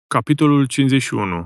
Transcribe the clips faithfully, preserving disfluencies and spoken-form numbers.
Capitolul cincizeci și unu.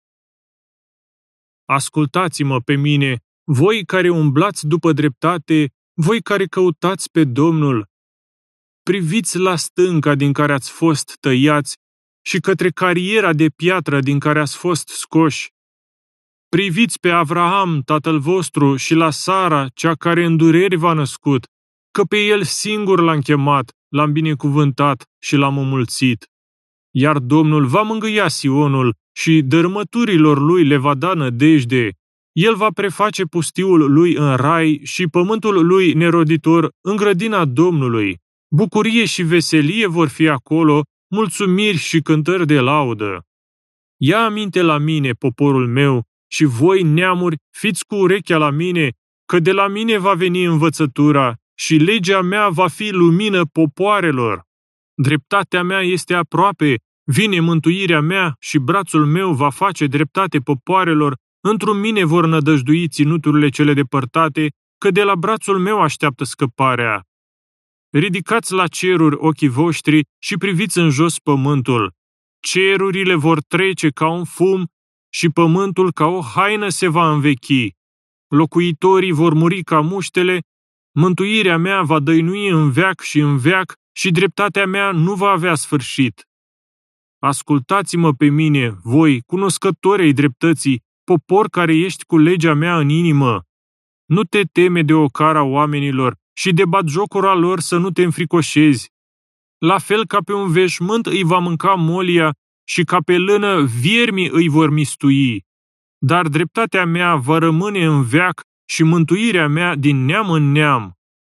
Ascultați-mă pe mine, voi care umblați după dreptate, voi care căutați pe Domnul. Priviți la stânca din care ați fost tăiați și către cariera de piatră din care ați fost scoși. Priviți pe Avraam, tatăl vostru, și la Sara, cea care în dureri v-a născut, că pe el singur l-am chemat, l-am binecuvântat și l-am înmulțit. Iar Domnul va mângâia Sionul și dărâmăturilor lui le va da nădejde. El va preface pustiul lui în rai și pământul lui neroditor în grădina Domnului. Bucurie și veselie vor fi acolo, mulțumiri și cântări de laudă. Ia aminte la mine, poporul meu, și voi, neamuri, fiți cu urechea la mine, că de la mine va veni învățătura și legea mea va fi lumină popoarelor. Dreptatea mea este aproape, vine mântuirea mea și brațul meu va face dreptate popoarelor, într-un mine vor nădăjdui ținuturile cele depărtate, că de la brațul meu așteaptă scăparea. Ridicați la ceruri ochii voștri și priviți în jos pământul. Cerurile vor trece ca un fum și pământul ca o haină se va învechi. Locuitorii vor muri ca muștele, mântuirea mea va dăinui în veac și în veac și dreptatea mea nu va avea sfârșit. Ascultați-mă pe mine, voi, cunoscători ai dreptății, popor care ești cu legea mea în inimă. Nu te teme de ocara oamenilor și de batjocura lor să nu te înfricoșezi. La fel ca pe un veșmânt îi va mânca molia și ca pe lână viermii îi vor mistui. Dar dreptatea mea va rămâne în veac și mântuirea mea din neam în neam.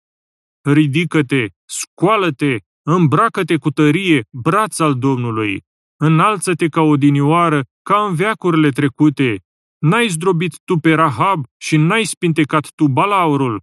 Ridică-te, scoală-te, îmbracă-te cu tărie, braț al Domnului. Înalță-te ca odinioară, ca în veacurile trecute. N-ai zdrobit tu pe Rahab și n-ai spintecat tu balaurul.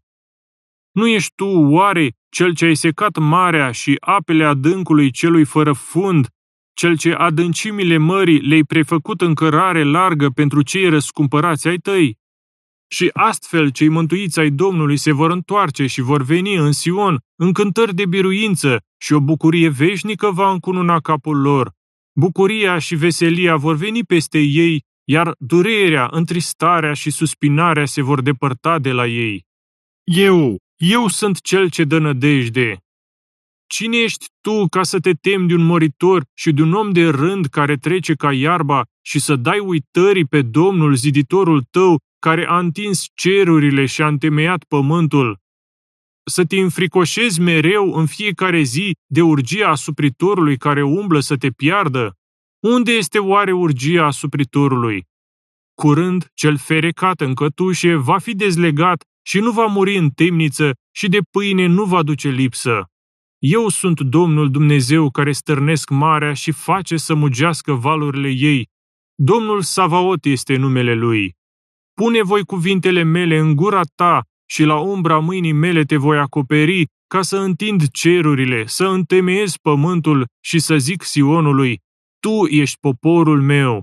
Nu ești tu, oare, cel ce ai secat marea și apele adâncului celui fără fund, cel ce adâncimile mării le-ai prefăcut în cărare largă pentru cei răscumpărați ai tăi? Și astfel cei mântuiți ai Domnului se vor întoarce și vor veni în Sion în cântări de biruință și o bucurie veșnică va încununa capul lor. Bucuria și veselia vor veni peste ei, iar durerea, întristarea și suspinarea se vor depărta de la ei. Eu, eu sunt cel ce dă nădejde. Cine ești tu ca să te temi de un moritor și de un om de rând care trece ca iarba și să dai uitării pe Domnul, ziditorul tău, care a întins cerurile și a întemeiat pământul? Să te înfricoșezi mereu în fiecare zi de urgia asupritorului care umblă să te piardă? Unde este oare urgia asupritorului? Curând, cel ferecat în cătușe va fi dezlegat și nu va muri în temniță și de pâine nu va duce lipsă. Eu sunt Domnul Dumnezeu care stârnesc marea și face să mugească valurile ei. Domnul Savaot este numele lui. Pune voi cuvintele mele în gura ta și la umbra mâinii mele te voi acoperi, ca să întind cerurile, să întemeiez pământul și să zic Sionului, tu ești poporul meu.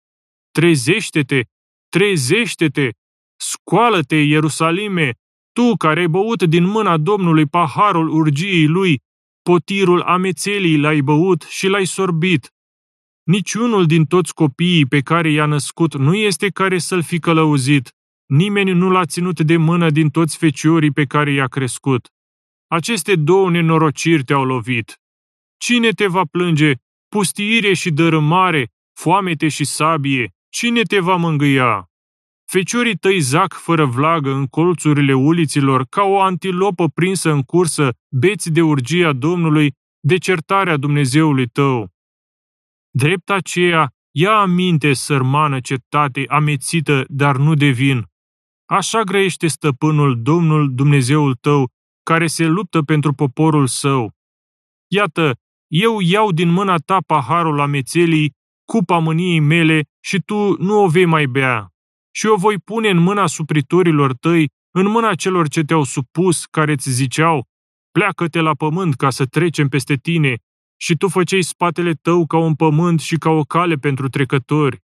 Trezește-te, trezește-te, scoală-te, Ierusalime, tu care ai băut din mâna Domnului paharul urgiei lui, potirul amețelii l-ai băut și l-ai sorbit. Niciunul din toți copiii pe care i-a născut nu este care să-l fi călăuzit. Nimeni nu l-a ținut de mână din toți feciorii pe care i-a crescut. Aceste două nenorociri te-au lovit. Cine te va plânge? Pustiire și dărâmare, foamete și sabie. Cine te va mângâia? Feciorii tăi zac fără vlagă în colțurile uliților, ca o antilopă prinsă în cursă, beți de urgia Domnului, de certarea Dumnezeului tău. Drept aceea, ia aminte, sărmană cetate, amețită, dar nu de vin. Așa grăiește stăpânul, Domnul Dumnezeul tău, care se luptă pentru poporul său. Iată, eu iau din mâna ta paharul amețelii, cupa mâniei mele, și tu nu o vei mai bea. Și o voi pune în mâna supritorilor tăi, în mâna celor ce te-au supus, care îți ziceau, pleacă-te la pământ ca să trecem peste tine, și tu făceai spatele tău ca un pământ și ca o cale pentru trecători.